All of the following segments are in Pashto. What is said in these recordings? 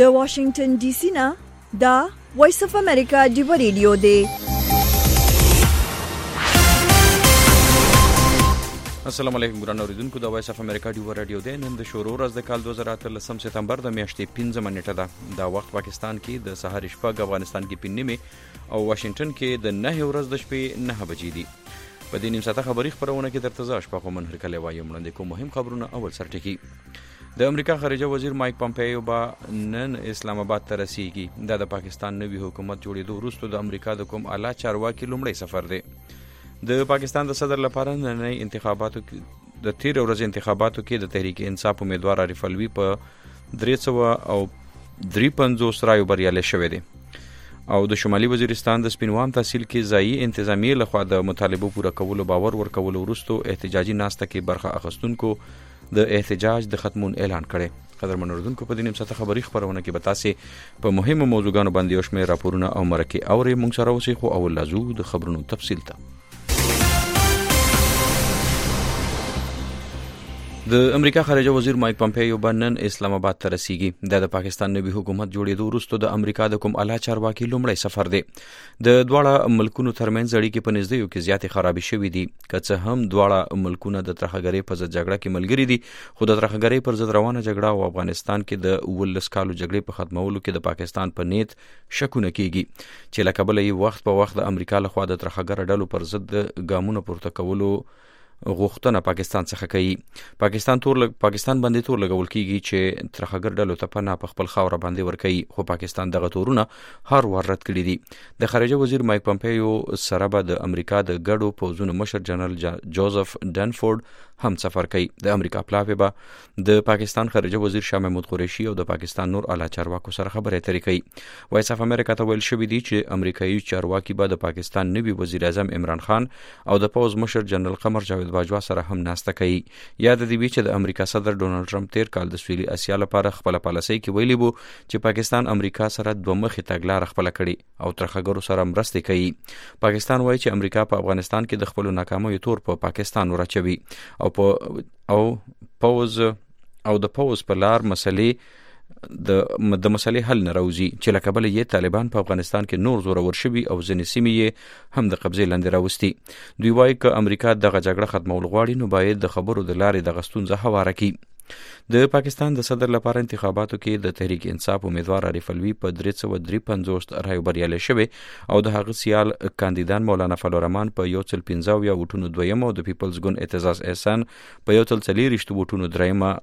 د واشنگټن ډي سي نه دا وایس اف امریکا ډیو ریډیو دی. السلام علیکم ګران اوریدونکو، د وایس اف امریکا ډیو رادیو دی. نن د شروع ورځ د کال 2013 سپتمبر د میاشتې 15 منټه ده. دا وخت پاکستان کې د سهار شپږ، افغانستان کې 5 نیمه او واشنگټن کې د 9 ورځ د شپې 9 بجې دي. په دې نیم ساعته خبري خبرونه کې درته زه شپه کوم هر کله وایم وړاندې کوم مهم خبرونه. اول سرټکی د امریکا خارجه وزیر مایک پامپیو با نن اسلام آباد ته رسیږي. دا د پاکستان نوي حکومت جوړېدو وروسته د امریکا د کوم اعلی چارواکي لومړی سفر دی. د پاکستان د صدر لپاره نننۍ انتخاباتو د تیر ورځ انتخاباتو کې د تحریک انصاف امیدوار عارف الوی په 353 رایو بریالی شوی دی او د شمالي وزیرستان د سپینوام تحصیل کې ځایي انتظامیه لخوا د مطالبو پوره کولو باور ورکولو وروسته احتجاجي ناسته کې برخه اخیستونکو د احتجاج د ختمون اعلان کړي. قدرمن اوریدونکو، په دې نیم ساعته خبري خبرونه کې به تاسو په مهمو موضوعګانو باندې یو شمېر راپورونه او مرکې اورئ. موږ سره اوسئ، خو اول لازو د خبرونو تفصیل ته. د امریکا خارجه وزیر مایک پامپیو نن اسلام آباد ته رسیږي. د پاکستان نوي حکومت جوړېدو وروسته د امریکا د کوم اعلی چارواکي لومړی سفر دی. د دواړه ملکونو ترمنځ اړیکې په نږدې کې زیاتې خرابې شوې دي. که څه هم دواړه ملکونه د ترهګرۍ په ضد جګړه کې ملګري دي، خو د ترهګرۍ پر ضد روانه جګړه او افغانستان کې د 19 کالو جګړې په ختمولو کې د پاکستان په نیت شکونه کیږي چې له کبله یې وخت په وخت د امریکا لخوا د ترهګر ډلو پر ضد ګامونه پورته کولو غوښتنه پاکستان څخه کوي. پاکستان باندې تور لګول کیږي چې ترهګر ډلو ته پناه په خپل خاوره باندې ورکوي، خو پاکستان دغه تورونه هر وار رد کړي دي. د خارجه وزیر مایک پامپیو سره به د امریکا د ګډو پوځونو مشر جنرال جوزف ډنفورد هم سفر کوي. د امریکا پلاوی به د پاکستان خارجه وزیر شاه محمود قریشي او د پاکستان نور اعلی چارواکو سره خبرې اترې کوي. وایس اف امریکا ته ویل شوی دی چې امریکایي چارواکي به د پاکستان نوي وزیر اعظم عمران خان او د پوز مشر جنرال قمر جاوید باجوا سره هم ناسته کوي. یاد دی چې د امریکا صدر ډونالد ټرمپ تیر کال د سویلي اسیا لپاره خپل پالیسۍ کې ویلي وو چې پاکستان امریکا سره دوه مخې تګلاره خپل کړي او ترهګرو سره مرسته کوي. پاکستان وایي چې امریکا په افغانستان کې د خپل ناکامیو تور په پاکستان ورچوي او د پوز په لار مسلې د مسلې حل نه راوځي چې له کبله یې طالبان په افغانستان کې نور زورور شوي او ځینې سیمې یې هم د قبضې لاندې راوستي. دوی وایي که امریکا دغه جګړه ختمول غواړي نو باید د خبرو د لارې دغه ستونزه هواره کړي. د پاکستان د صدر لپاره انتخاباتو کې د تحریک انصاف امیدوار عارف الوی په 353 رایو بریالی شوی او د هغه سیال کاندیدان مولانا فضل الرحمن په 115 ووټونو دویم او د پیپلز ګوند اعتزاز احسان په 140 ووټونو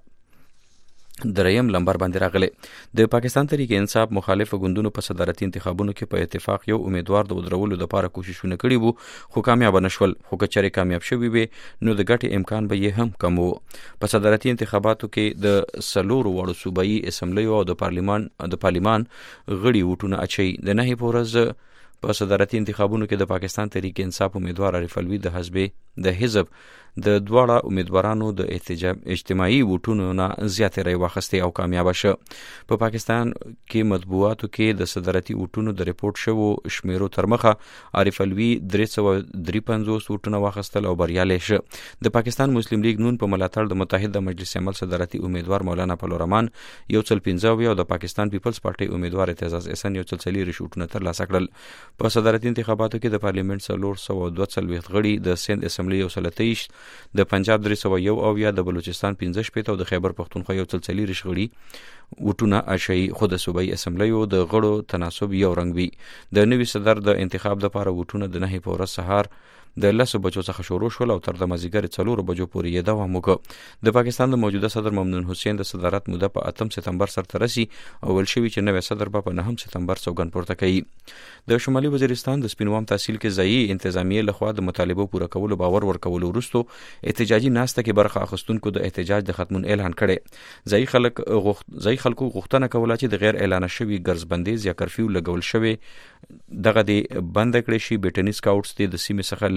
دریم لمبر باندې راغلی. د پاکستان تحریک انصاف مخالف ګوندونو په صدارتي انتخابونو کې په اتفاق یو امیدوار د ودرولو لپاره کوششونه کړي وو، خو کامیاب نشول. خو که چېرې کامیاب شوي وي نو د ګټې امکان به یې هم کم وو. په صدارتي انتخاباتو کې د 4 وړو صوبایي اسمبلیو او د پارلیمان غړي ووټونه اچوي. د 9 په ورځ په صدارتي انتخابونو کې د پاکستان تحریک انصاف امیدوار عارف الوی د حزب د دواړه امیدوارانو د اجتماعي ووټونو نه زیاتې رای واخیستې او کامیاب شو. په پاکستان کې مطبوعاتو کې د صدارتي ووټونو د ریپورت شوو شمیرو تر مخه عارف الوی 353 ووټونه واخیستل او بریالی شو. د پاکستان مسلم لیگ نون په ملاتړ د متحده مجلس عمل صدارتي امیدوار مولانا فضل الرحمن 115 او د پاکستان پیپلز پارټي امیدوار اعتزاز احسان 140 ووټونه ترلاسه کړل. په صدارتي انتخاباتو کې د پارلیمنت 442 غړي، د سند اسمبلی 123، د پنجاب 301 او یا د بلوچستان 15 او د خیبر پختونخوا 140 غړي وټونه اچوي. خو د صوبایي اسمبلیو د غړو تناسب یو رنګ وي. د نوي صدر د انتخاب لپاره وټونه د 9 په ورځ سهار د 10 بجو څخه شروع شول او تر د مازیګر 4 بجو پورې یې دوام وکړ. د پاکستان د موجوده صدر ممنون حسین د صدارت موده په 8 سپتمبر سره رسي او ول شوی چې نوی صدر په 9 سپتمبر سوګند پورته کوي. د شمالي وزیرستان د سپینوام تحصیل کې ځایي انتظامیه لخوا د مطالبو پوره کولو باور ورکولو وروسته احتجاجي ناسته کې برخه اخیستونکو د احتجاج د ختمون اعلان کړي. ځایي خلکو غوښتنه کوله چې د غیر اعلان شوی ګرځبندیز یا کرفیو لګول شوی دغه د بند کړی شي. بیټنی سکاوټس د سیمې څخه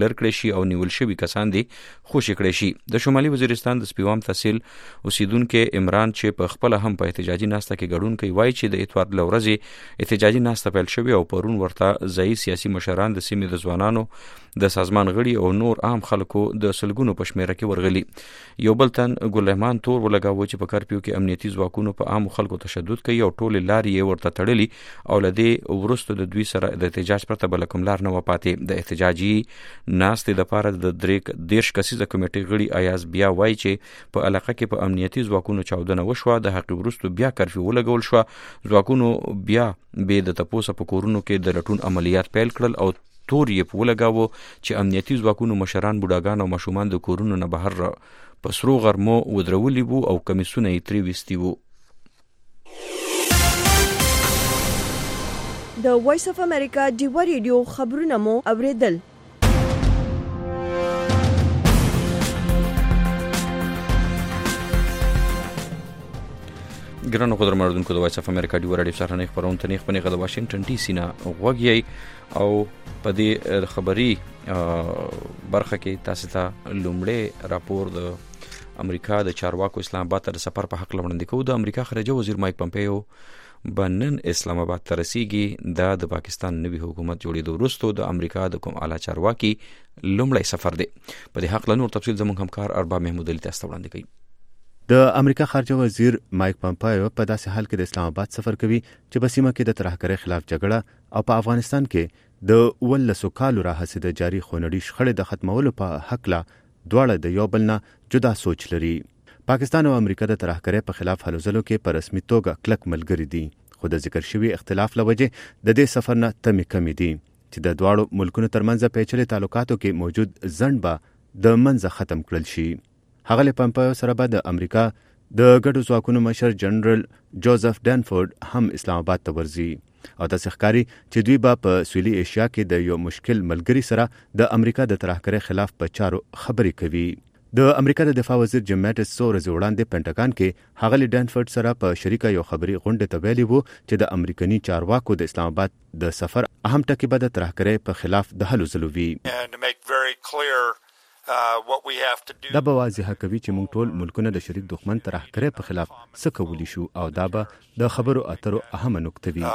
لر کړی شي او نیول شوي کسان دي خوشي کړی شي. د شمالي وزیرستان د سپیوام تحصیل اوسیدونکو عمران چې په خپل هم په احتجاجي ناسته کې ګډون کوي وایي چې د اتوار د ورځې احتجاجي ناسته پیل شوې او پرون ورته ځایي سیاسي مشران د سیمې د ځوانانو د سازمان غړي او نور عام خلکو د سلګونو په شمیره کې ورغلي. یو بل تن ګل رحمان تور ولګاوه چې په کرفیو کې امنیتي ځواکونو په عام خلکو تشدد کوي او ټولې لارې یې ورته تړلي او له دې وروسته د دوی سره د احتجاج پرته بل کوم لار نه و پاتې. د احتجاجي ناستې لپاره د 13 کسیزه کمیټې غړي ایاز بیا وایي چې په علاقه کې په امنیتي ځواکونو چاودنه وشوه. د حق وروسته بیا کرفیو ولګول شو. ځواکونو بیا به د تپوسه په کورونو کې د لټون عملیات پیل کړل او تور یې په ولګاوه چې امنیتي ځواکونو مشران بوډاګان او ماشومان د کورونو نه بهر په سرو غرمو ودرولي وو او کمیسونه یې ترې ویستي وو. د وایس اف امریکا ډیوا ریډیو خبرونه مو اوریدل. ګرانو قدرمنونکو د وایس اف امریکا ډیوا ریډیو سره نه خبرونه تنه خپل غد واشنگټن ډي سي نه غوږی او په دې خبري برخه کې تاسو ته لومړی راپور د امریکا د چارواکو اسلام آباد ته سفر په حق لوړاندې کوو. د امریکا خارجه وزیر مایک پمپیو بنن اسلام آباد ته رسیږي. د پاکستان نوي حکومت جوړېدو وروسته د امریکا د کوم اعلی چارواکي لومړی سفر دی. په دې حق له نور تفصیل زموږ همکار ارباب محمود علي تاسو وړاندې کوي. د امریکا خارجه وزیر مایک پمپیو په داسې حال کې د اسلام آباد سفر کوي چې په سیمه کې د ترهګرۍ خلاف جګړه او په افغانستان کې د 19 کالو راهیسې د جاري خونړۍ شخړې د ختمولو په حق لا دواړه د یو بل نه جدا سوچ لري. پاکستان او امریکا د ترهګرۍ په خلاف هلو ځلو کې په رسمي توګه کلک ملګري دي، خو د ذکر شوي اختلاف لوجه د دې سفر نه کمی دي چې د دواړو ملکونو ترمنځ پیچلي تعلقاتو کې موجود ځنډ به د منځه ختم کړل شي. هغه پمپیو سره به د امریکا د ګډو ځواکونو مشر جنرال جوزف ډانفورد هم اسلام آباد ته ورځي او تاسو ښکاری چې دوی به په سویلي ایشیا کې د یو مشکل ملګری سره د امریکا د ترهګرۍ خلاف په چارو خبرې کوي. د امریکا د دفاع وزیر جیم ماټس څو ورځې وړاندې پینټاګان کې هغه ډانفورد سره په شریکه یو خبري غونډه ته ویلي وو چې د امریکایي چارواکو د اسلام آباد د سفر اهم ټکی به د ترهګرۍ په خلاف د هلو ځلو وي. دا به واضحه کوي چې موږ ټول ملکونه د شریک دښمن ترهګرۍ په خلاف څه کولی شو او دا به د خبرو اترو اهمه نقطه وي.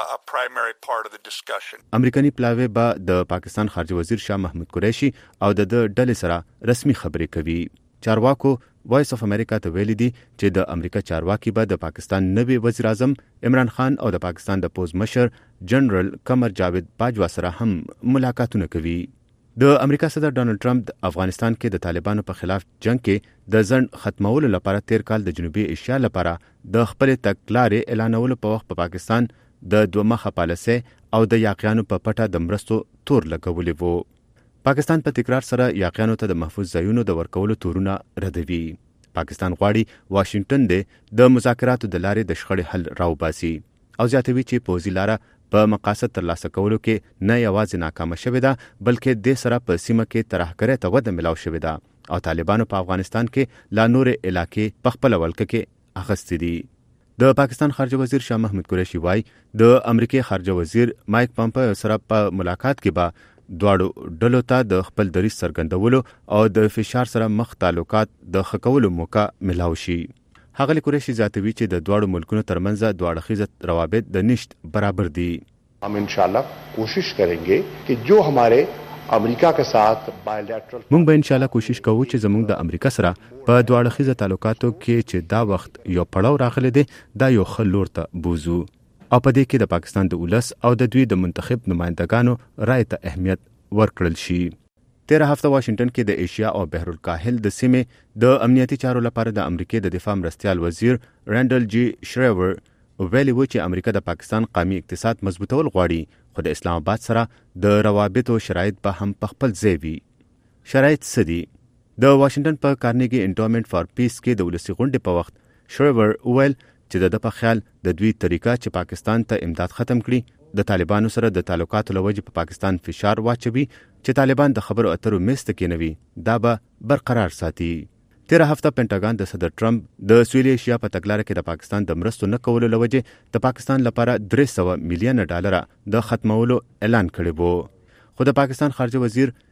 امریکایي پلاوی به د پاکستان خارجه وزیر شاه محمود قریشي او د ډلې سره رسمي خبرې کوي. چارواکو وایس اف امریکا ته ویلي دي چې د امریکا چارواکي به د پاکستان نوي وزیر اعظم عمران خان او د پاکستان د پوز مشر جنرال قمر جاوید باجوا سره هم ملاقاتونه کوي. د امریکا صدر ډانلډ ټرمپ د افغانستان کې د طالبانو په خلاف جنگ کې د ځنډ ختمولو لپاره 13 کال د جنوبي ایشیا لپاره د خپل تګلارې اعلانولو په وخت په پاکستان د دوه مخه پالیسي او د یاقیانو په پټه د مرستو تور لګولې وو. پاکستان په تکرار سره یاقیانو ته د محفوظ ځایونو د ورکولو تورونه ردوي. پاکستان غواړي واشنگټن د مذاکراتو د لارې د شخړې حل راوباسي او زیاتوي چې پوځي لاره په مقاصد ترلاسه کولو کې نه یوازې ناکامه شوې ده بلکې د سره په سیمه کې ترهګرۍ ته وده ملاو شوې ده او طالبانو په افغانستان کې لا نورې علاقې په خپل ولکه کې اخستې دي. د پاکستان خارجه وزیر شاه محمود قریشي وایي د امریکای خارجه وزیر مایک پمپیو سره په ملاقات کې به دواړو ډلو ته د خپل دریځ څرګندولو او د فشار سره مخ تعلقات د ښه کولو موقع ملاو شي. هغه قریشي زیاتوي چې د دواړو ملکونو ترمنځ دوه اړخیز روابط د نشت برابر دي. हम इंशाल्लाह कोशिश करेंगे कि जो हमारे امریکا के साथ बायलैटरल موږ به انشاءالله کوشش کوو چې زموږ د امریکا سره په دوه اړخیز تعلقاتو کې چې دا وخت یو پړاو راغلی دی دا یو ښه لور ته بوزو او په دې کې د پاکستان د ولس او د دوی د منتخب نمائندګانو رائے ته اهمیت ورکړل شي. 13 هفته واشنگټن کې د ایشیا او بحر الکاهل د سیمې د امنیتي چارو لپاره د امریکای د دفاع مرستیال وزیر رینډل جی شریور ویلي و چې امریکا د پاکستان قومي اقتصاد مضبوطول غواړي خو د اسلام آباد سره د روابطو شرایط به هم په خپل ځای وي. شرایط څه دي؟ د واشنگټن په کارنیګي انډومنټ فار پیس کې د ولسي غونډې په وخت شریور ویل چې د په خیال د دوی طریقه چې پاکستان ته امداد ختم کړي د طالبانو سره د تعلقاتو لوجه په پاکستان فشار واچوي چې طالبان د خبرو اترو میز ته کېنوي دا به برقرار ساتي. 13 هفته پینټاګان د صدر ټرمپ د سویلي ایشیا په تګلارې کې د پاکستان د مرستو نه کولو لوجه د پاکستان لپاره 300 میلیون ډالر د ختمولو اعلان کړی وو. خو د پاکستان خارجه وزیر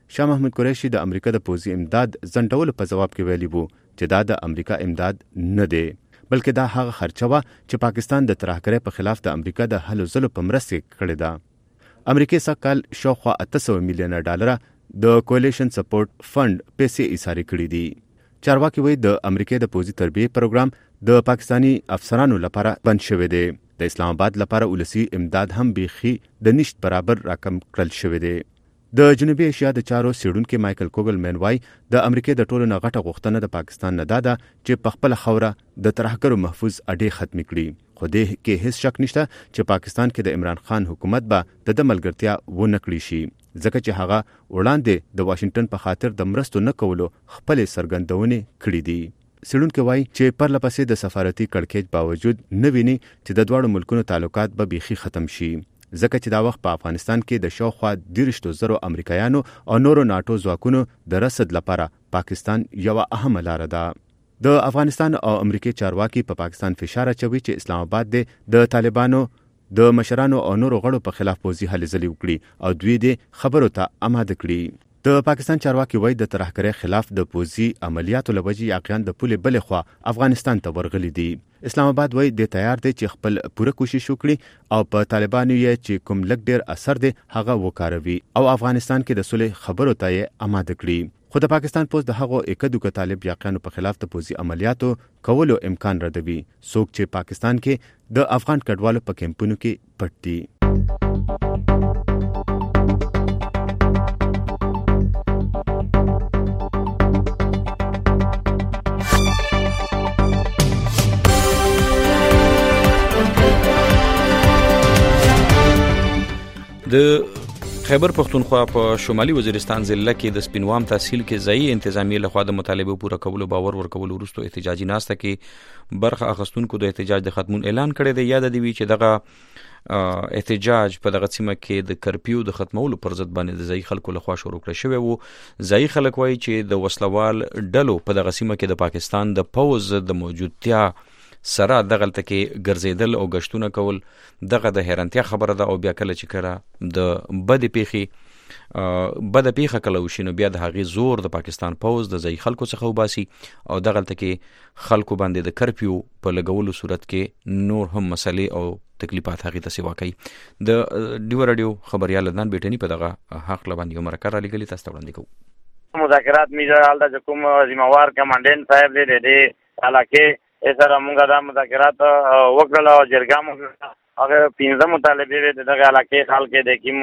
شاه محمود قریشي د امریکا د پوځي امداد ځنډولو په جواب کې ویلي وو چې دا د امریکا امداد نه دی بلکې دا هغه خرچه وه چې پاکستان د ترهګرۍ په خلاف د امریکا د هلو ځلو په مرسته کړې ده. امریکا سږ کال شاوخوا 800 میلیونه ډالره د کولیشن سپورټ فند پیسې ایساري کړې دي. چارواکي وایي د امریکا د پوځي تربیې پروګرام د پاکستانی افسرانو لپاره بند شوی دی. د اسلام آباد لپاره ولسی امداد هم بیخي د نشت برابر رقم کړل شوی دی. د جنوبي ایشیا د چارو سیډونکو مایکل کوګل مین وای د امریکا د ټولو نه غټه غوښتنه د پاکستان نه ده چې په خپل خوره د ترهګرو محفوظ اډې ختم کړي. خو دې کې هیڅ شک نشته چې پاکستان کې د عمران خان حکومت به د ملګرتیا ونه کړی شي ځکه چې هغه وړاندې د واشنگټن په خاطر د مرستو نه کولو خپل سرګندونې کړې دي. سیډونکو وای چې پر لپسې د سفارتي کړکېچ باوجود نه ویني چې د دواړو ملکونو تعلقات به بیخي ختم شي ځکه چې دا وخت په افغانستان کې د شاوخوا 30,000 امریکایانو او نورو ناټو ځواکونو د رصد لپاره پاکستان یو اهمه لار ده. د افغانستان او امریکای چارواکي په پاکستان فشار اچوي چې اسلام آباد د طالبانو د مشرانو او نورو غړو په خلاف پوځي هلې ځلې وکړي او دوی د خبرو ته آماده کړي. د پاکستان چارواکي وایي د ترهګرۍ خلاف د پوځي عملیاتو لوجې یقینا د پولې بلې خوا افغانستان ته ورغلي دي. اسلام آباد وایي د تیار دی چې خپل پوره کوشش وکړي او په طالبانو یې چې کوم لږ ډیر اثر دی هغه وکاروي او افغانستان کې د صلح خبرو ته یې آماده کړي. خو د پاکستان پوځ د هغو اکدوکه طالب یاقیانو په خلاف د پوځي عملیاتو کولو امکان ردوي څوک چې پاکستان کې د افغان کډوالو په کیمپونو کې پټ دي. د خیبر پختونخوا په شمالي وزیرستان ضلع کې د سپینوام تحصیل کې ځایي انتظامیې لخوا د مطالبه پوره کولو باور ورکولو وروسته احتجاجي ناسته کې برخه اخیستونکو د احتجاج د ختمون اعلان کړی دی. یاد دی چې دغه احتجاج په دغه سیمه کې د کرفیو د ختمولو پر ضد باندې د ځایي خلکو لخوا شروع کړی شوی وو. ځایي خلک وایي چې د وسلوال ډلو په دغه سیمه کې د پاکستان د پوځ د موجودتیا سره دغلته کې ګرځیدل او گشتونه کول دغه د حیرانتیا خبره ده او بیا کله چې کړه د بد پیخه کله وشي نو بیا د هغې زور د پاکستان پوځ د ځایي خلکو څخه وباسي او دغلته کې خلکو باندې د کرفیو په لګولو صورت کې نور هم مسلې او تکلیفات هغې ته سیوا کوي. د ډیو راډیو خبریال عدنان بیټني په دغه حق باندې یو مرکه رالیږلې تاسو ته وړاندې کوو. مذاکرات میجر حالت کوم ذمہوار کمانډنټ صاحب دی د علاقې سره مونږ دا مذاکرات وکړل او جرګه مونږ هغه 15 مطالبه د دغه علاقې خلک د کوم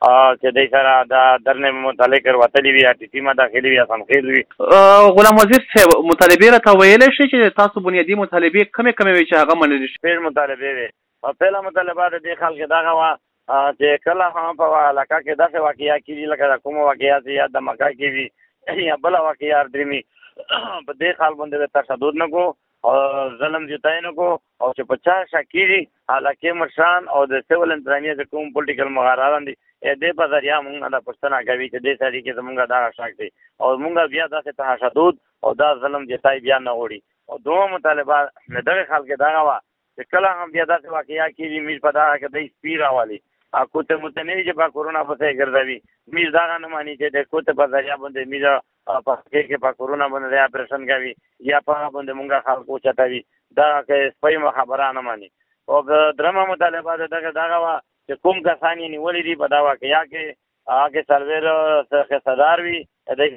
چې د سره د درنه متعلق وروتلی وی ټی ما داخلي وی اسان خیر وی. غلام وزیر صاحب مطالبه را ته ویل شي چې تاسو بنیادی مطالبه کمې وی چې هغه منل شي. ډېر مطالبه وی او پهلا مطالبه د خلک دغه وا چې کله هم په علاقه کې دغه واقعیا کیږي لکه کوم واقعیا چې یا د مکه کې وی یا بل واقعیا درمي په دې حال باندې تشدد نه کو او ظلم جتاینو کو او چې 50 شکیری علاقه مشران او د سیول انتظامیه د کوم پولیټیکل مغاراران دي دې په ذریعہ مونږ د پښتنه کوي چې دې سړي کې زمونږ دا شک دي او مونږ بیا داسې تشدد او دا ظلم جتای بیا نه وړي او دوه مطالبه نه دغه خلک دا غوا چې کله هم بیا داسې واقعیا کیږي میر په دا کې د سپیرا والی اكو ته متنوي چې په کورونا پسې ګرځوي میر دا نه مانی چې د کوته په ذریعہ باندې میر په کې په کورونا باندې اپریشن کوي یا په باندې مونږه خلکو چتاوي دا کې سپېم خبره نه مانی او درمه مطالبه دغه دغه چې کوم کسان یې نیولې دي په دا واقعیا کې هغه سرور څخه صدر وي د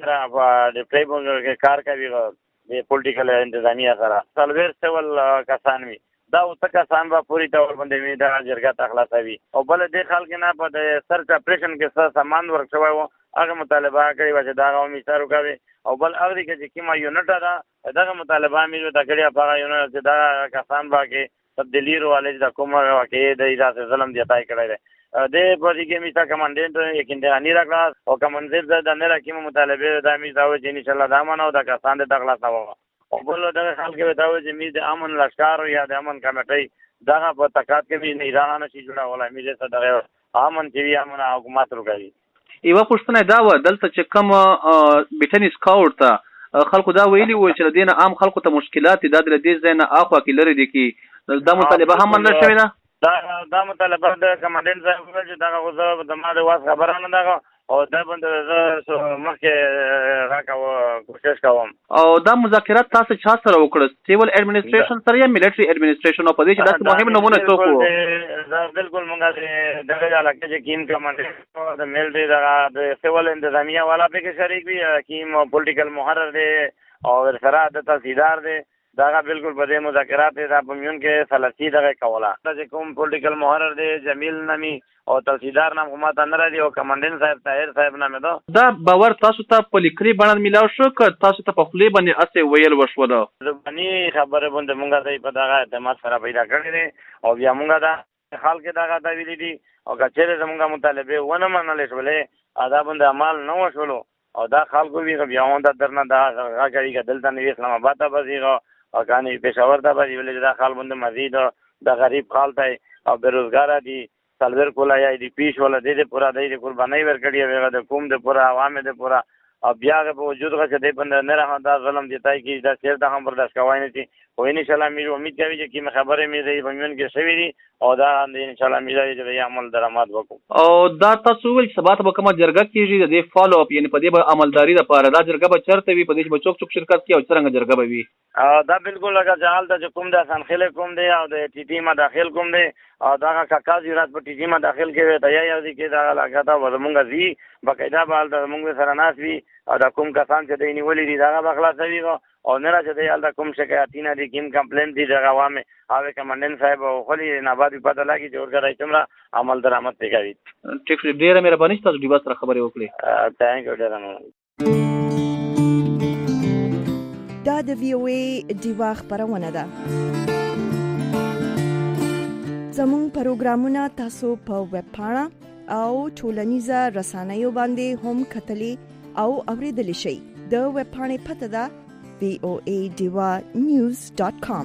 پریبونګ کې کار کوي د پولیټیکل انتظامیه سره سرور سیول کسان وي دا اوسه کسان به پوری تور باندې می دا جرګه تخلاصوي او بل د خلک نه په د سرچ اپریشن کې څه سامان ورکوي او هغه مطالبه کوي چې دا غوښمي سره کوي او بل هغه کې کیما یونټ دا دغه مطالبه مې د کړي په یونټ چې دا کسان باندې تبدیلی والے د کومه واقعي د اجازه ظلم دیتای کړی دی د پوری کې میسا کمانډنټ یقیندانی راغلا او کمانډنټ د نه راکیم مطالبه د امي داو چې ان شاء الله دا منو د کسان د تخلاصو او بل دغه خلک به دا وایي چې می د امن لشکار یا د امن کمیټې دغه په تکات کې به نه ایران نشي جوړولای می چې دغه امن چې امن حکومت وکړي. یو پښتنه دا و دلته چې کوم بیټنی سکاوټ ته خلکو دا ویلي و چې دینه عام خلکو ته مشکلات د دې ځای نه اخوا کې لري دي کې دا مطالبه هم منل شوې ده. دا مطالبه د کمانډنټ صاحب چې دا غوښه د ما د واس خبره نه ده او دا باندې زه مخکې راکاوه کوشش کوم. او دا مذاکرات تاسو چا سره وکړل؟ سیول ایڈمنسټریشن سره یا ملټری ایڈمنسټریشن؟ او په دې چې داسې مهم نمونه څوک وو؟ دا بالکل موږ دغه علاقې چې کیم کمانډر د ملټری د سیول انتظامیه والا پکې شریک وي، کیم پولیټیکل محرر دی او ورسره د تحصیلدار دی. داغه بالکل په دې مذاکرات دا په میون کې سلسی دغه کوله. دا چې کوم پولیټیکل محرر دی جمیل نامي او تحصیلدار نام هم ته نه راځي او کمانډنټ صاحب طاهر صاحب نامه ده. دا باور تاسو ته په لیکلي بڼه ملاو شو که تاسو ته په خولې باندې اسې ویل وشوله؟ زباني خبره باندې مونږ ته په دغه اعتماد سره پیدا کړی دی او بیا مونږ دا حال کې دغه دا ویلي دي او که چېرې زمونږ مطالبې ونه منلې شولې دا باندې عمل نه وشولو او دا خلکو وي بیا هم دا درنه دا غاړي که دلته نه وي اسلام آباد ته به ځي او کانی پېښور ته به ځي ولې دا خال باندې مزید د غریب خال ته او بېروزګاره دي سلویر کولا یا دی پیش ولا دې پورا دې قرباني ورکړي هغه د قوم د پورا عوام د پورا او بیا په وجود غشه دې بند نه راه دا ظلم دیتای کی دا شیر د هم برداشت کوي نه شي او ان شاء الله مې امید کوي چې کی خبره مې دې بمون کې شوی دي او دا ان شاء الله مې دې عمل درآمد وکړو. او دا تاسو ول سبات به کومه جرګه کیږي د دې فالو اپ یعنی په دې به عملداري لپاره دا جرګه به چرته وي، په دې به چوک شرکت کوي او څنګه جرګه به وي؟ دا بالکل لکه جهال ته کوم د سنخله کوم دی او د ټي ټي ما داخل کوم دی او دا کاکاز رات په ټي ټي ما داخل کې ته یا دې کې دا لګا دا ورمونږ زی بقاعده بال د مونږ سره ناس وی او دا کوم کسان چې دې نیولې دي دا بخلاص وی او نه راځي دا ال کوم شکایتونه دي کوم کمپلین دي دا عوامه هغه کمانډنټ صاحب او خلی نه بعد پته لګي چې ورګرای تمرا عمل درآمد کوي. ټیک ډیره مهرباني تاسو ډیبا سره خبرې وکړي. ثانک یو ډیره. دا د VOA ډیوا خبرونه ده. زموږ پروګرامونه تاسو په ویب پاڼه او ټولنیزه رسنیو باندې هم کتلی او اوریدلی شئ. د ویب پاڼې پته ده voadivanews.com.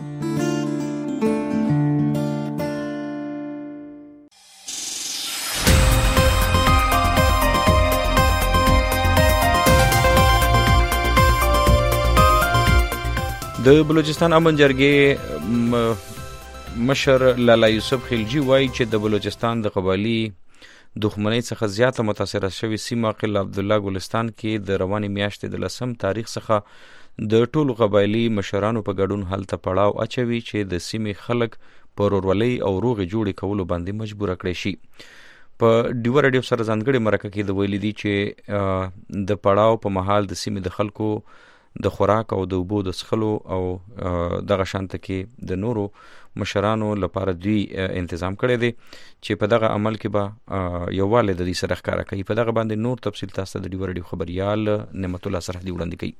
د بلوچستان امن جرګې مشر لالا یوسف خلجی وایي چې د بلوچستان د قبایلی دښمنۍ څخه زیاته متاثره شوې سیمه قلعه عبدالله ګلستان کې د روانې میاشتې د 10 تاریخ څخه د ټولو قبایلی مشرانو په ګډون هلته پړاو اچوي چې د سیمې خلک پر ورولۍ او روغې جوړې کولو باندې مجبور کړي شي. په ډیو رادیو سره ځانګړي مرکه کې د ویلي دي چې د پړاو په مهال د سیمې د خلکو د خوراک او د اوبو د څښلو او دغه شانته کې د نورو مشرانو لپاره دوی تنظیم کړی دی چې په دغه عمل کې به یووالی د دې سره ښکاره کوي. په دغه باندې نور تفصیل تاسو د ډیو رادیو خبريال نعمت الله سرحدي وړاندې کوي.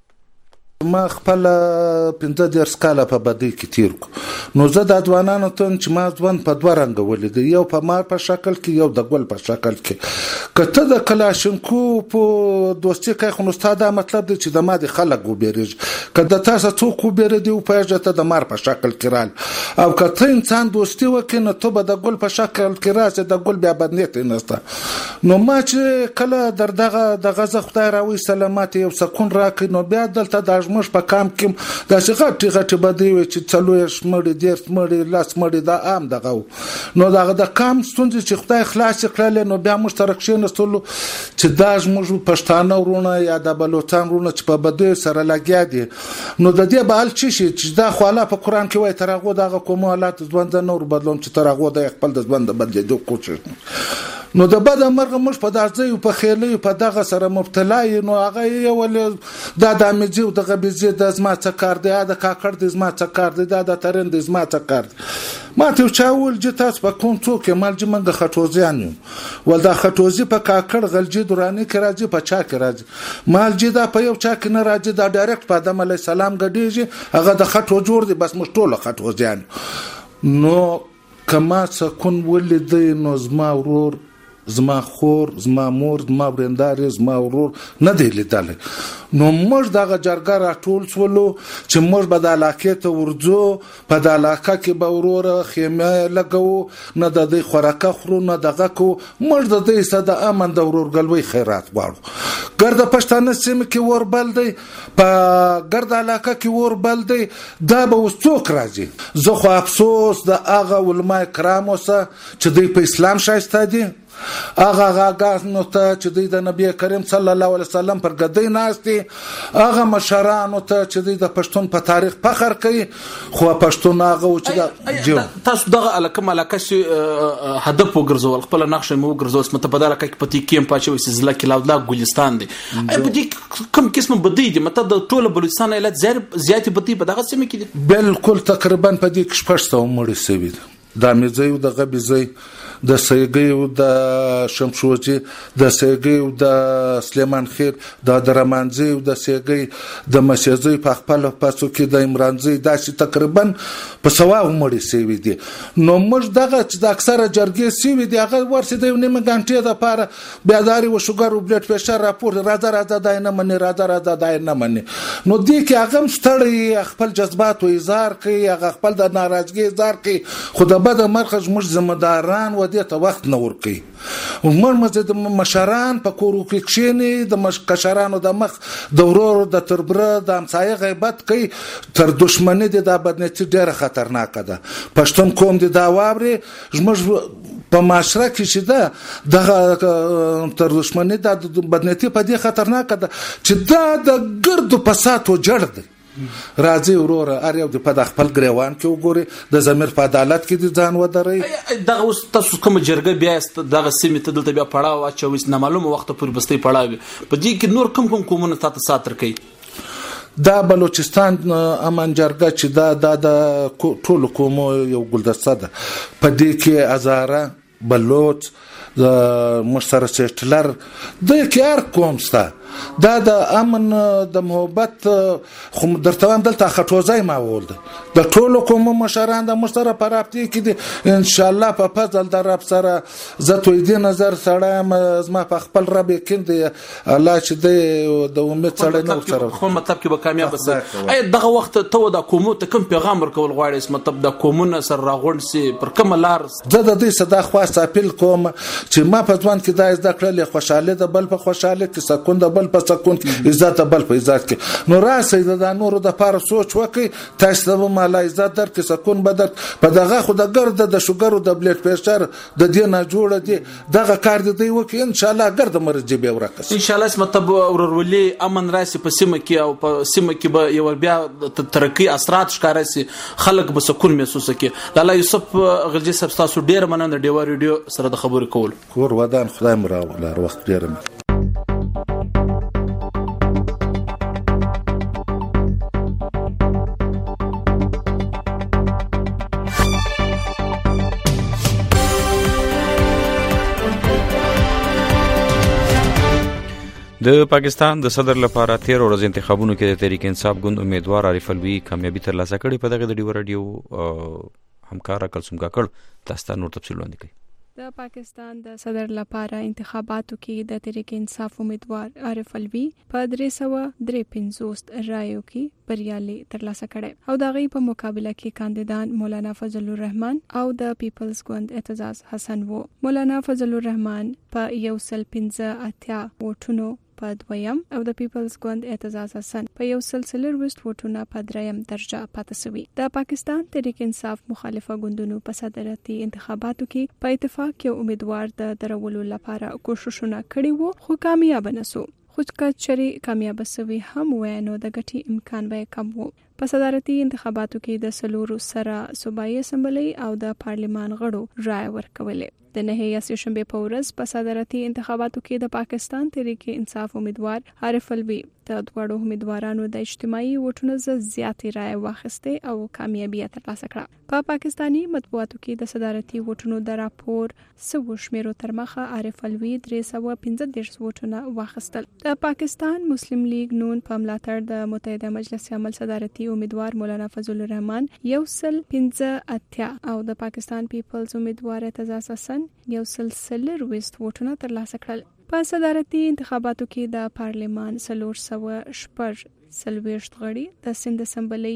ما خپل 15 کاله په بدی کې تیر کو نو زه د ځوانانو ته چې ما ځوان په دوه رنګ ولید، یو په مار په شکل کې یو د ګل په شکل کې. کته د کلاشینکو په دوستي کې خو نو ستاده مطلب دی چې د ما د خلک وبېریږي، کله تاسو څوک وبېری دی په اجته د مار په شکل کې رال او کته انسان دوستي وکړي نو ته به د ګل په شکل کې راځي، د ګل بیا بدنیت نهسته. نو ما چې کله دغه د غزه خدای راوي سلامات یو سکون راکې نو بیا دلته د مش په کام کې داسې غټي بدی وي چې څلوې شمړي ډیر شمړي لاس مړي دا عام دغه نو دغه د کام ستونزې چې خدای خلاص کړل نو بیا مشترک شي نستلو چې دا موږ پښتانه ورونه یا د بلوچستان ورونه چې په بدی سره لګیا دي نو د دې بال چې دا خو الله په قران کې وایي ترغه دغه کوم حالات ځوند نور بدلون چې ترغه د خپل د ځوند بدلېدو کوشش نو د بد مرغه مش په دازې په خېلې په دغه سره مبتلا نو هغه یو د امجی او دغه بيزي د زما څه کار دی د کاکړ د زما څه کار دی د ترند د زما څه کار دی ما ته چاول چې تاسو په کوم څوک مال چې منګه خټوزیان ول دا خټوزی په کاکړ غلجی دورانی کې راځي په چا کې راځي مال چې دا په یو چا کې نه راځي دا ډایرکټ په آدم علی السلام غډیږي هغه د خټو جوړ دی بس مشټوله خټوزیان نو کما سکون ولید نو زما ورور زما خور زما مور زما برندار زما ورور نه دی لیدل نو موږ دغه جرګه راټول شولو چې موږ به د علاقې ته ورځو په د علاقه کې به وروره خیمه لګو نه د دې خوراکه خورو نه دغه کو موږ د دې سره د امن د ورورګلوي خیرات غواړو ګرد پښتانه سیمه کې وربل دی په ګرد علاقه کې وربل دی دا به وڅوک راځي زه خو افسوس د هغه علماء کرامو سره چې دوی په اسلام شایسته دي هغه غاګانو ته چې د نبی کریم صلی الله علیه وسلم پر ګدۍ ناستي، هغه مشرانو ته چې د پښتون په تاریخ فخر کوي، خو پښتون هغه چې تاسو دغه علاقه چې هدف وګرځول، خپل نقشه مو وګرځول، مته په دغه کې پتی کیم پاچوي چې ځله کې لاولا ګلستان دي، په دې کوم قسم بدی دي، مته د ټوله بلوچستان ایالت زیات بدی په دغه سیمه کې دي؟ بالکل تقریبا په دې کې 600 مړي سوي دي، د میزې د غبيزې د سیګیو د شمشوجي د سیګیو د سلیمان خیر د درمانځي د سیګي د مسیزي په خپل پاسو کې د عمرانځي داسې تقریبا په 100 مړي سوي دي. نو موږ دغه چې د اکثره جرګې سوي دي هغه ورسې د نیمه غنټې د پاره بیاداری او شوګر او بلډ پريشر راپور راځه داینه منی راځه داینه منی. نو دې کې هغه مستړی خپل جذبات او اظهار کوي، هغه خپل د ناراضګي اظهار کوي، خو د بد مرخص موږ ذمہ داران و دې ته وخت نه ورکي. ومر د مشران په کورو کې کښینی، د کشرانو د مخ د ورور د تربره د همسایه غیبت کوي، تر دشمنی د بدنیتی ډیره خطرناک ده. پښتون قوم د دا واوري موږ په معاشره کې چې ده دغه تر دشمنی د بدنیتی په دې خطرناک ده چې دا د ګردو پساتو جړ ده. راځي وروره ار یو د په خپل ګریوان کې وګوري، د ضمیر په عدالت کې د ځان ودرې. دغه اوس تاسو کوم جرګه بیا دغه سیمه ته دلته بیا پړاو اچوي، نه معلومه وخت پورې بستې پړاوي، په دې کې نور کوم قومونه تاسو ساتر کوي؟ دا بلوچستان امان جرګه چې دا د ټولو قومو یو ګلدسته ده، په دې کې هزاره، بلوچ، د مشترک سیټلر د کار قوم سته، دا د امن د محبت خو درته هم دلته خټوځای ماحول ده. د ټولو قومو مشران د مشترک پر رابطې کې دي، ان شاء الله په فضل د رب سره زه توی دې نظر سره زما په خپل رب کې دی الله چې د امید سره نو سره خو مطلب کې به کامیاب سي. اي دغه وخت ته د قومو ته کوم پیغام ورکول غواړي؟ مطلب د قومونو سره راغونډ سي پر کوم لار؟ زه د دې صدا خواست اپیل کوم چې ما په ځوان کې د زده کړل خوشاله د بل په خوشاله کې سکون د بل په سکون کې عزت بل په عزت کې. نو راسي د نورو د پاره سوچ وکي، تاسو به مال عزت در کې سکون بدر په دغه خو د ګرد د شوګر د بلډ پريشر د دې نه جوړ دي، دغه کار دی وکي ان شاء الله ګرد مرجه به ورکس ان شاء الله. مطلب ورولي امن راسي په سیمه کې او په سیمه کې به یو بیا ترقی اثرات ښکارا سي، خلک به سکون محسوس کوي. لاله یوسف غلجی صاحب تاسو ډیر مننه د ډیوا ریډیو سره د خبرې کول. کور ودان خدای مراوله وخت ډیر. د پاکستان د صدر لپاره 13 ورځې انتخابونو کې د تحریک انصاف ګوند امیدوار عارف الوی کامیابی ترلاسه کړې. په دغه د ډیو رادیو همکار کلثوم کاکړ تاسو نور تفصیل وړاندې کوي. د پاکستان د صدر لپاره انتخاباتو کې د تحریک انصاف امیدوار عارف الوی په 353 رایو کې بریالي ترلاسه کړي او د غي په مقابله کې کاندیدان مولانا فضل الرحمن او د پیپلز ګوند اعتزاز حسن وو. مولانا فضل الرحمن په 115 ووټونو په دویم او د پیپلز ګوند اعتزاز حسن په 140 ووټونو په دریم درجه پاتې شوی. د پاکستان تحریک انصاف مخالفه ګوندونو په صدارتي انتخاباتو کې په اتفاق یو امیدوار د درولو لپاره کوششونه کړي وو خو کامیاب نه سو. خو کچري کامیاب شوی هم وینو د غټي امکان به کم وو. په صدارتي انتخاباتو کې د سلورو سره صوبایي اسمبلی او د پارلیمان غړو رائے ورکولې. د نهه سشنبه په ورځ په صدارتي انتخاباتو کې د پاکستان تحریک انصاف امیدوار عارف الوی د دوړو امیدوارانو د اجتماعي ووټونو زیاتې رائے واخیسته او کامیابی ترلاسه کړه. په پاکستانی مطبوعاتو کې د صدارتي ووټونو د راپور سو شمیرو تر مخه عارف الوی 315 ووټونه واخیستل. د پاکستان مسلم لیگ نون په ملاتړ د متحده مجلس عمل صدارتي امیدوار مولانا فضل الرحمن 115 او د پاکستان پیپلز امیدوار اعتزاز حسن 140 ووټونه ترلاسه کړل. په صدارتي انتخاباتو کې د پارلیمان 316 غړي، د سند اسمبلی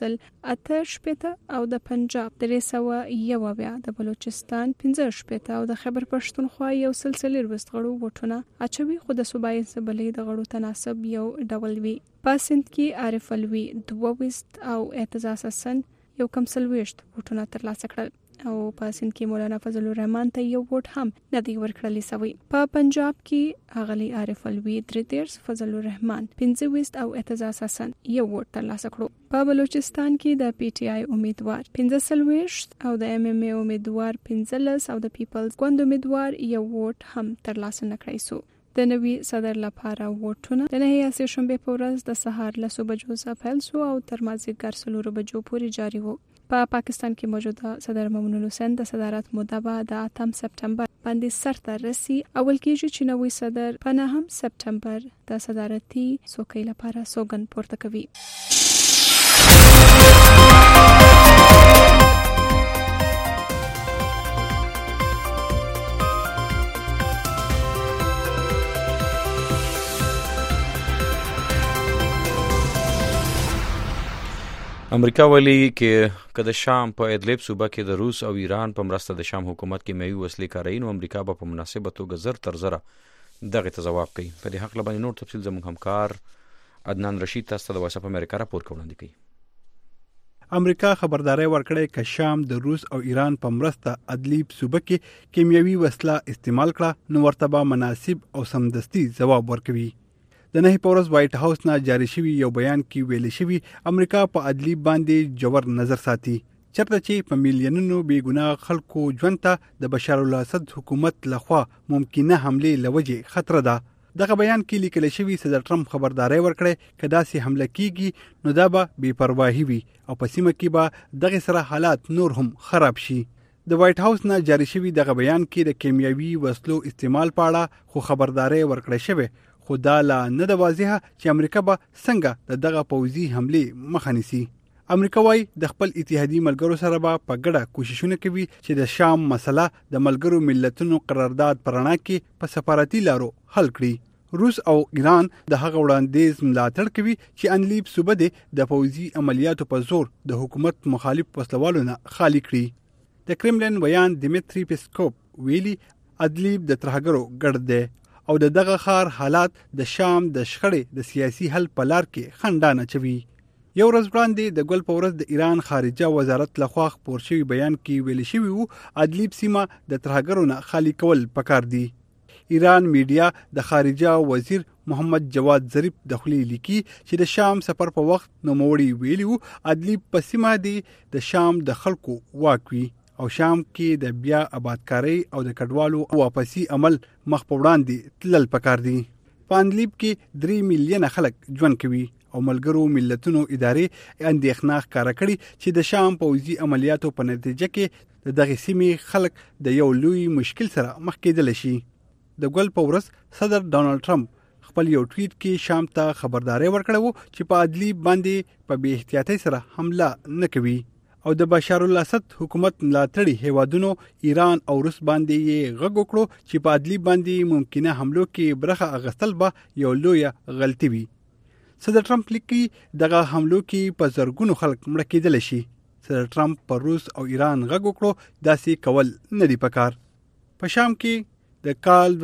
188 او د پنجاب 301 د بلوچستان 15 او د خیبر پښتونخوا 140 غړو ووټونه اچوي. خو د صوبایي اسمبلی د غړو تناسب یو ډول وی. په سند کې عارف الوی 22 او اعتزاز حسن 140 ووټونه ترلاسه کړل. او په سند کې مولانا فضل الرحمن ته یو ووټ هم نه دی ورکړل شوی. په پنجاب کې اغلی عارف الوی 33 فضل الرحمن 25 او اعتزاز حسن یو ووټ ترلاسه کړو. په بلوچستان کې د پی ټی آی امیدوار 45 او د ایم ام ای امیدوار 15 او د پیپلز ګوند امیدوار یو ووټ هم ترلاسه نکړای سو. د نوي صدر لپاره ووټونه د نهه شنبه په ورځ د سهار له 9 بجو څخه پیل شو او تر مازیګر 4 بجو پورې جاری وو. په پاکستان کې موجوده صدر ممنون الحسین د صدارت موده به د 8 سپتمبر باندې سرته رسي. اول کېږي چې نوي صدر په 9 سپتمبر د صدارتي څوکۍ لپاره سوګند پورته کوي. امریکا ویلي کې د شام په ادلب صوبه کې د روس او ایران په مرسته د شام حکومت کیمیاوي وسلې کاروي، نو امریکا به په مناسبه توګه زر تر زره دغه ته ځواب کوي. په دې حق باندې نور تفصیل زموږ همکار عدنان رشید تاسو ته د وایس اف امریکا راپور وړاندې کوي. امریکا خبرداري ورکړې چې شام د روس او ایران په مرسته ادلب صوبه کې کیمیاوي وسله استعمال کړه، نو ورته به مناسب او سمدستي ځواب ورکوي. د نهي پورس وایټ هاوس نه جاری شوی یو بیان کې ویل شوی امریکا په ادلب باندې جوړ نظر ساتي، چرته چې په میلیونونو بیګناه خلکو ژوند ته د بشار الاسد حکومت لخوا ممکنه حمله لوجه خطر ده. دغه بیان کې لیکل شوی صدر ټرمپ خبرداري ورکړه چې داسې حمله کیږي نو دا به بے پروايي وي او په سیمه کې به دغه سره حالات نور هم خراب شي. د وایټ هاوس نه جاری شوی دغه بیان کې د کیمیاوي وسلو استعمال په اړه خو خبرداري ورکړه شوی، خو دا لا نه د واضحه چې امریکا به څنګه دغه پوځي حمله مخه نیسي. امریکا وايي د خپل اتحادي ملګرو سره به په ګډه کوششونه کوي چې د شام مسله د ملګرو ملتونو قرارداد پرانا کې په سفارتي لارو حل کړي. روس او ایران د هغه وړاندیز ملاتړ کوي چې ادلب صوبه د پوځي عملیاتو په زور د حکومت مخالف وسلوالو نه خالی کړي. د کرملین بیان دمیتری پیسکوپ ویلي ادلب د ترهګرو ګډ دی او دغه خار حالات د شام د شخړې د سیاسي حل په لار کې خندانه چوي. یو ورځ وړاندې د ګل په ورځ د ایران خارجه وزارت لخوا خپور شوی بیان کې ویل شوی وو ادلب سیمه د ترهګرو نه خالی کول پکار دي. ایران میډیا د خارجه وزیر محمد جواد ظریف دخلی لیکي چې د شام سفر په وخت نوموړي ویلو ادلب په سیمه دی د شام د خلکو واکوي او شام کې د بیا آبادکاري او د کډوالو واپسی عمل مخ په وړاندې تلل پکار دي. په ادلب کې 3 میلیونه خلک ژوند کوي او ملګرو ملتونو ادارې اندېښنه ښکاره کړې چې د شام پوځي عملیاتو په نتیجه کې دغه سیمې خلک د یو لوی مشکل سره مخ کېدل شي. د ګل په ورځ صدر ډونالد ټرمپ خپل یو ټویټ کې شام ته خبرداري ورکړه چې په ادلب باندې په بې احتیاطۍ سره حمله نه کوي او د بشار الاسد حکومت ملاتړي هیوادونو ایران او روس باندې یې غږ وکړو چې په ادلب باندې ممکنه حملو کې برخه اغستل به یو لوی غلطي وي. صدر ټرمپ لیکي دغه حملو کې په زرګونو خلک مړه کېدل شي. صدر ټرمپ پر روس او ایران غږ وکړو داسې کول نه دی پکار. په شام کې د کال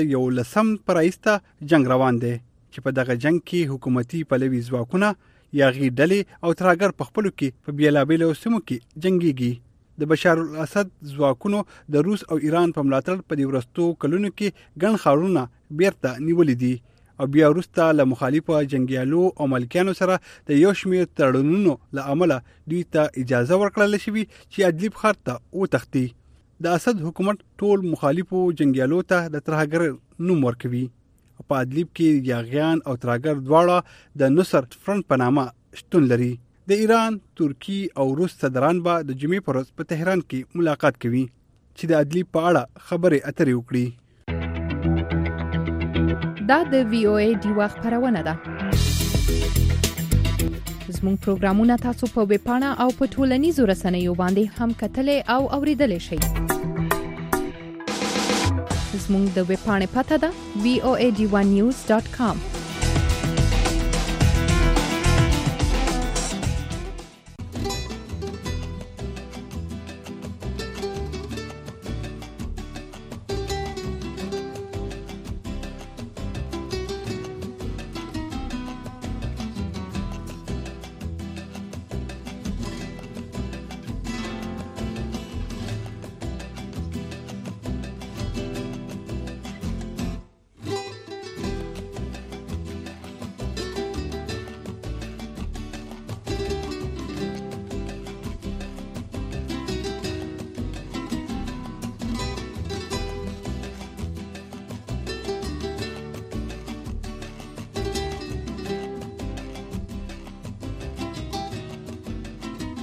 2011 پرایسته جنگ روان دی چې په دغه جنگ کې حکومتي پلوي ځواکونه یا غي ډلې او ترهګر په خپلو کې په بیلابیلو سیمو کې جنگيږي. د بشار الاسد ځواکونو د روس او ایران په ملاتړ په دې ورستو کلونو کې ګڼ ښارونه بیرته نیولې دي او بیا وروسته له مخالفو جنگیالو او ملکیانو سره د یو شمېر تړونونو له امله دوی ته اجازه ورکړل شوې چې ادلب ښار ته وتښتي. د اسد حکومت ټول مخالفو جنگیالو ته د ترهګر نوم ورکوي. په ادلب کې یاغیان او ترهګر دواړه د نصر فرنٹ په نامه شتون لري. د ایران، ترکی او روس صدران به د جمعې پر ورځ په تهران کې ملاقات کوي چې د ادلب په اړه خبرې اترې وکړي. دا د وی او ای ډیوا خبرونه ده. زموږ پروګرامونه تاسو په ویب پاڼه او په ټولنیزو رسنیو باندې هم کتلای او اوریدلای شئ. زموږ د ویب پاڼې پته ده voadiwanews.com.